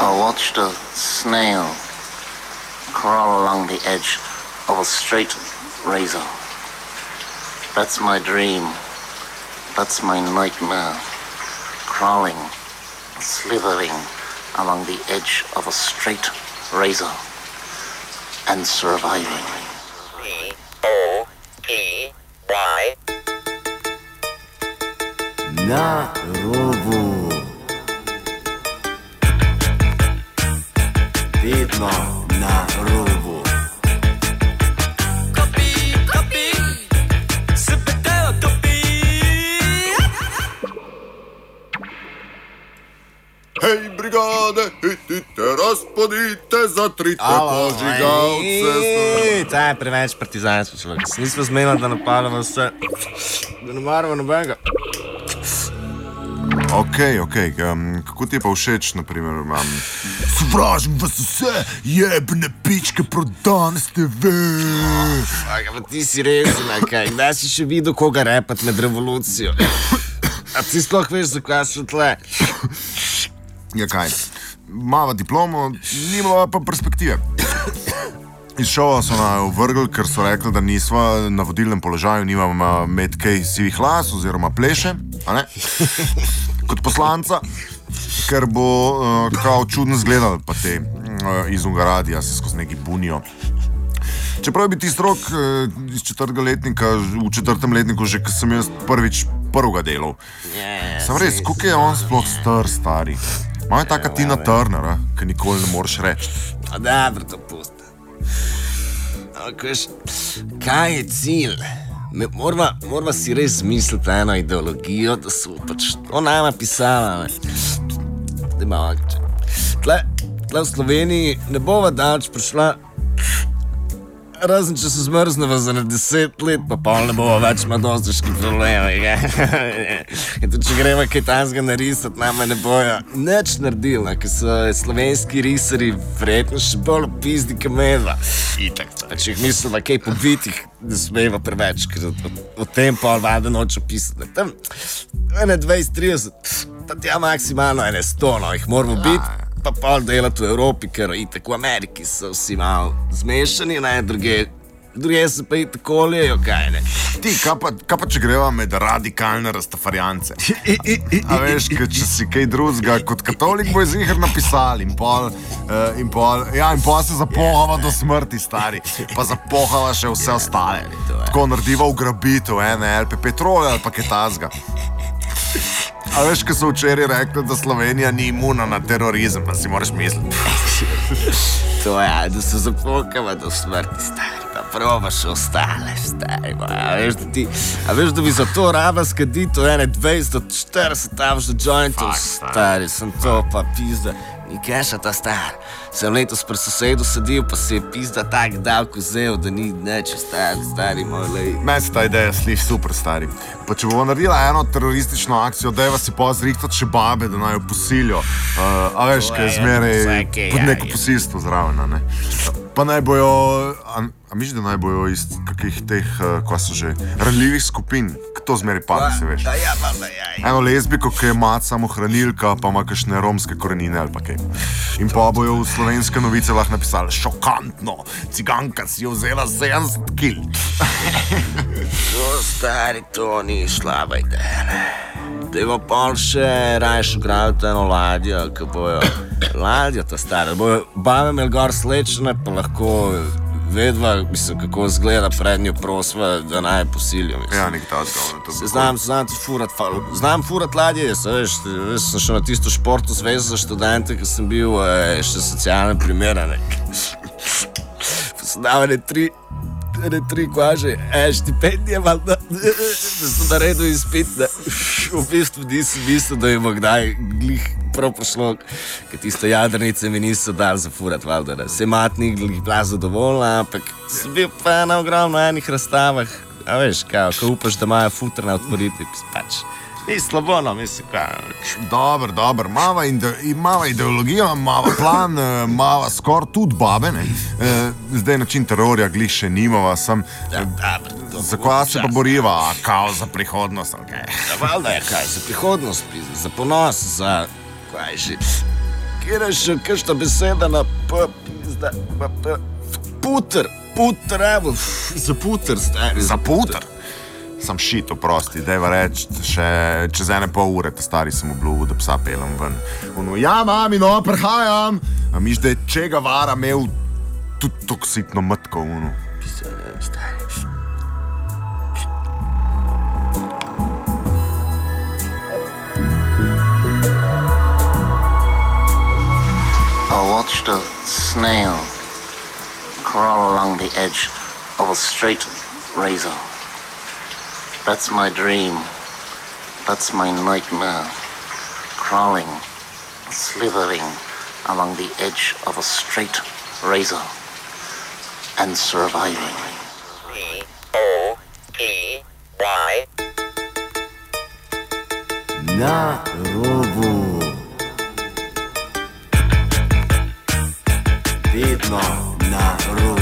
I watched a snail crawl along the edge of a straight razor. That's my dream. That's my nightmare. Crawling, slithering along the edge of a straight razor and surviving. P-O-P-Y Na robu. Vedno na robu. Hej, brigade, hitite, razpodite, zatrite požigalce. Ta je preveč partizansko človek. Nismo zmenili, da napadamo vse. Da ne maramo nobenega. Ok, kako ti je pa všeč, naprimer, sovražim vas vse, jebne pičke, prodan ste ve. Pa ti si resen, kaj? Kdaj si še videl koga repat med revolucijo? A ti sploh veš, zakaj so tle? Ja kaj, mava diplomo, nimava pa perspektive. Iz šova so naju vrgli, ker so rekli, da nisva na vodilnem položaju, nimamo med kaj sivih las oziroma pleše, a ne? Kot poslanca, ker bo kao čudno zgledal pa te iz Ungaradija se skozi neki bunijo. Čeprav bi tisti rok iz četrtega letnika, v četrtem letniku že, ko sem jaz prvega delal. Sem res, koliko je on sploh stari? Malo je taka Tina Turner, ki nikoli ne moreš reči. A dobro, to pusti. Kaj je cilj? Morava si res misliti eno ideologijo, da so pač to nama pisala. Tle v Sloveniji ne bova daleč prišla, razen če se zmrzneva za 10 let, pa pol ne bova več ima dostiški problemi. In tudi če greva kaj tanzga narisati, nama ne bojo nič naredili, ker so slovenski risari verjetno še bolj pizdi kamedva. Če jih mislila kaj pobitih, ne smeva preveč, ker o tem pol vada nočo pisati. Tam 20-30, pa tja maksimalno 100, jih moramo biti. Pa pol delati v Evropi, ker itak v Ameriki so vsi malo zmešani, druge se pa itak olijejo, kaj ne. Ti, kaj pa če greva med radikalne rastafarjance? A veš, če si kaj drugega, kot katolik bo je zihar napisal in pol se zapohava do smrti, stari, pa zapohava še vse ostale. Tako narediva ugrabitev, LPP trole ali pa kaj tazga. A veš, ko so včeraj rekli, da Slovenija ni imuna na terorizem, pa si moraš misliti. To je, da se zapokava do smrti, stari, pa probaš ostale, stari. A veš, da bi za to raba skadito 20-40 tavš do jointov, stari, sem to pa pizda. Ni keša ta star. Sem letos pri sosedu sedil, pa se je pizda tak davko vzel, da ni neče stari moj lej. Meni se ta ideja sliši super, stari. Pa če bomo naredila eno teroristično akcijo, dajva si pa zrihtati še babe, da naj jo posilijo. A veš, kaj je zmeraj pod neko posilstvo zraven, ne? Pa naj bojo, a misliš, da naj bojo iz kakih teh, ko so že, ranljivih skupin, kdo zmeraj pade, se veš. Eno lezbiko, ki je mat samo hranilka, pa ima kakšne romske korenine ali pa kaj. In pa bojo v slovenske novice lahko napisali, šokantno, ciganka si jo vzela 70 kil. Stari, to ni slaba ideja. Dajmo pol še rajš ugraviti eno ladjo, ki bojo ladjo ta stara. Bojo babe imeli gor slečene, pa lahko vedva, mislim, kako izgleda prednjo prosva, da naj posilijo. Ja, nek ta zgovno. Znam furat ladje, jaz sem šel na tisto športno zvezo za študente, ki sem bil še socialne primere. Pa sem dal tri kvaže, štipendije, da sem naredil izpit, da v bistvu nisem mislil, da je bo kdaj glih prav prišlo, ker tiste jadrnice mi niso dali zafurat, valjda. Se matnik glih bila zadovoljna, ampak sem bil pa na ogromno enih razstavah, a veš, ko upaš, da imajo futer na otvoriti, pač. Ni slabo, no, mislim, kaj. Dober, mava ideologijo, mava plan, mava skor tudi babe, ne. Zdaj način terorja glih še nimava, za kva se pa boriva, kao za prihodnost, ali kaj? Valjda je kaj, za prihodnost, za ponos, za kaj že. kjer je še kakšna beseda na P, zdaj, P, puter, evo, za puter, stari. Za puter. Sam šit, oprosti, dajva reči, še čez 1,5 ure, ta stari sem obljubil, da psa pelem ven. Ono, ja, mami, no, prihajam. A miš, da je čega vara imel tudi toksitno mrtko, ono. I watched a snail crawl along the edge of a straight razor. That's my dream. That's my nightmare. Crawling, slithering along the edge of a straight razor and surviving. P-O-P-Y. Na robu. Vedno na robu.